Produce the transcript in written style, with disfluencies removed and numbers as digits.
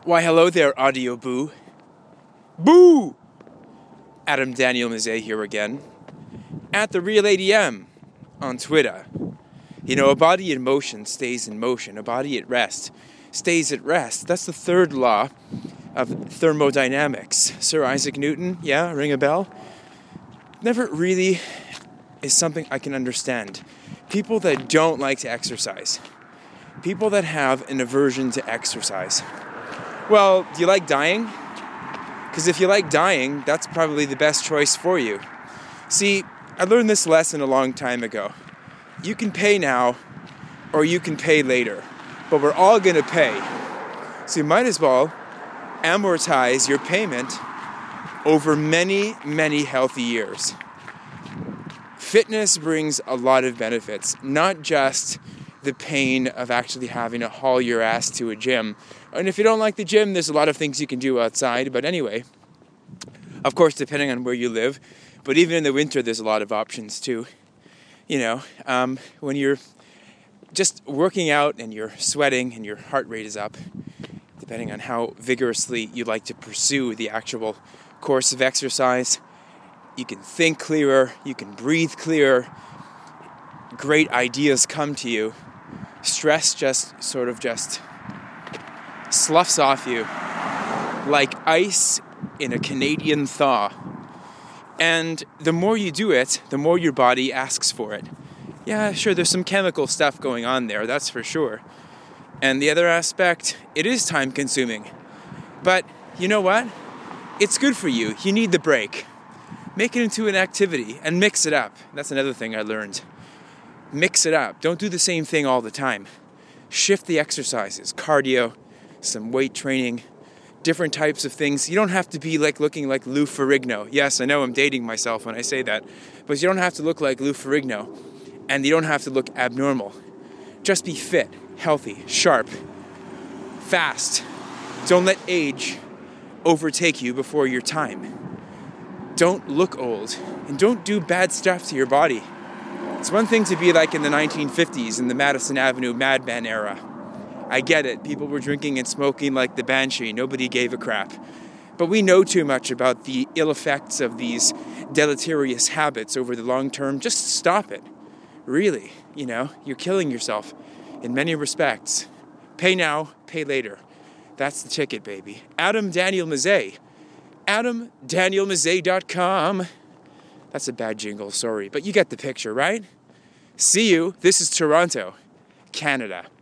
Why, hello there, Audio Boo. Boo! Adam Daniel Mezey here again. At the Real ADM on Twitter. You know, a body in motion stays in motion. A body at rest stays at rest. That's the third law of thermodynamics. Sir Isaac Newton, yeah, ring a bell? Never really is something I can understand. People that don't like to exercise. People that have an aversion to exercise. Well, do you like dying? Because if you like dying, that's probably the best choice for you. See, I learned this lesson a long time ago. You can pay now, or you can pay later. But we're all going to pay. So you might as well amortize your payment over many, many healthy years. Fitness brings a lot of benefits, not just the pain of actually having to haul your ass to a gym. And if you don't like the gym, there's a lot of things you can do outside. But anyway, of course, depending on where you live. But even in the winter, there's a lot of options too. You know, when you're just working out and you're sweating and your heart rate is up, depending on how vigorously you like to pursue the actual course of exercise, you can think clearer, you can breathe clearer, great ideas come to you. Stress just sloughs off you like ice in a Canadian thaw. And the more you do it, the more your body asks for it. Yeah, sure, there's some chemical stuff going on there, that's for sure. And the other aspect, it is time consuming. But you know what? It's good for you. You need the break. Make it into an activity and mix it up. That's another thing I learned. Mix it up. Don't do the same thing all the time. Shift the exercises, cardio, some weight training, different types of things. You don't have to be looking like Lou Ferrigno. Yes, I know I'm dating myself when I say that, but you don't have to look like Lou Ferrigno, and you don't have to look abnormal. Just be fit, healthy, sharp, fast. Don't let age overtake you before your time. Don't look old, and don't do bad stuff to your body. It's one thing to be like in the 1950s in the Madison Avenue Mad Men era. I get it. People were drinking and smoking like the Banshee. Nobody gave a crap. But we know too much about the ill effects of these deleterious habits over the long term. Just stop it. Really, you're killing yourself in many respects. Pay now, pay later. That's the ticket, baby. Adam Daniel Mezey. AdamDanielMezey.com. That's a bad jingle, sorry. But you get the picture, right? See you. This is Toronto, Canada.